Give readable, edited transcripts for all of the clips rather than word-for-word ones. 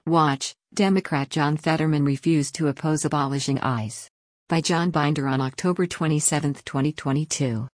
Watch, Democrat John Fetterman refused to oppose abolishing ICE. By John Binder on October 27, 2022.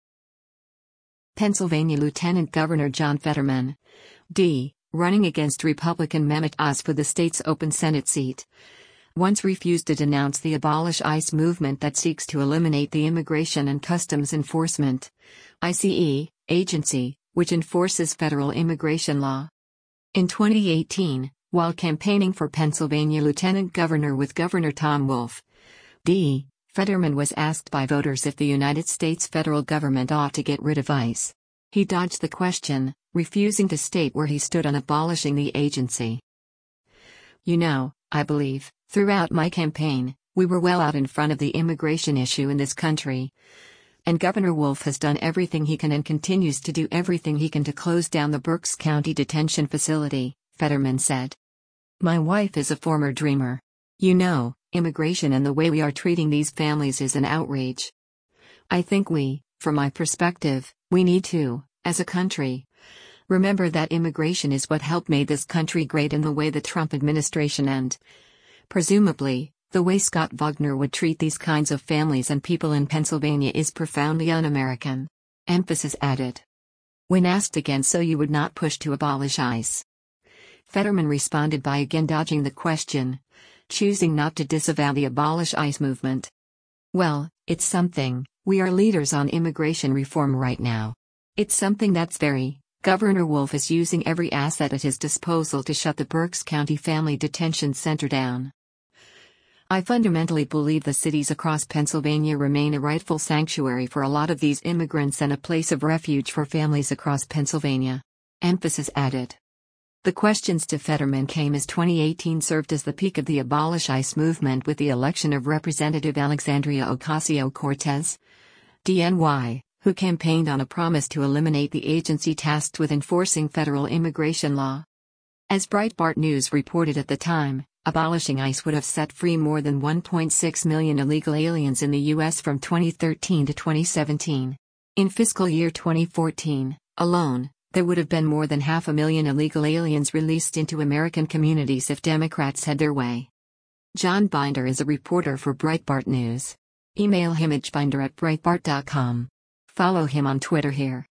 Pennsylvania Lieutenant Governor John Fetterman, D., running against Republican Mehmet Oz for the state's open Senate seat, once refused to denounce the Abolish ICE movement that seeks to eliminate the Immigration and Customs Enforcement (ICE) agency, which enforces federal immigration law. In 2018, while campaigning for Pennsylvania Lieutenant Governor with Governor Tom Wolf, D., Fetterman was asked by voters if the United States federal government ought to get rid of ICE. He dodged the question, refusing to state where he stood on abolishing the agency. "You know, I believe, throughout my campaign, we were well out in front of the immigration issue in this country. And Governor Wolf has done everything he can and continues to do everything he can to close down the Berks County Detention Facility," Fetterman said. "My wife is a former Dreamer. You know, immigration and the way we are treating these families is an outrage. I think from my perspective, we need to, as a country, remember that immigration is what helped make this country great in the way the Trump administration and, presumably, the way Scott Wagner would treat these kinds of families and people in Pennsylvania is profoundly un-American." Emphasis added. When asked again so you would not push to abolish ICE, Fetterman responded by again dodging the question, choosing not to disavow the Abolish ICE movement. "Well, it's something, we are leaders on immigration reform right now. It's something that's Governor Wolf is using every asset at his disposal to shut the Berks County Family Detention Center down. I fundamentally believe the cities across Pennsylvania remain a rightful sanctuary for a lot of these immigrants and a place of refuge for families across Pennsylvania." Emphasis added. The questions to Fetterman came as 2018 served as the peak of the Abolish ICE movement with the election of Representative Alexandria Ocasio-Cortez, DNY, who campaigned on a promise to eliminate the agency tasked with enforcing federal immigration law. As Breitbart News reported at the time, abolishing ICE would have set free more than 1.6 million illegal aliens in the U.S. from 2013 to 2017. In fiscal year 2014, alone, there would have been more than 500,000 illegal aliens released into American communities if Democrats had their way. John Binder is a reporter for Breitbart News. Email him at binder@breitbart.com. Follow him on Twitter here.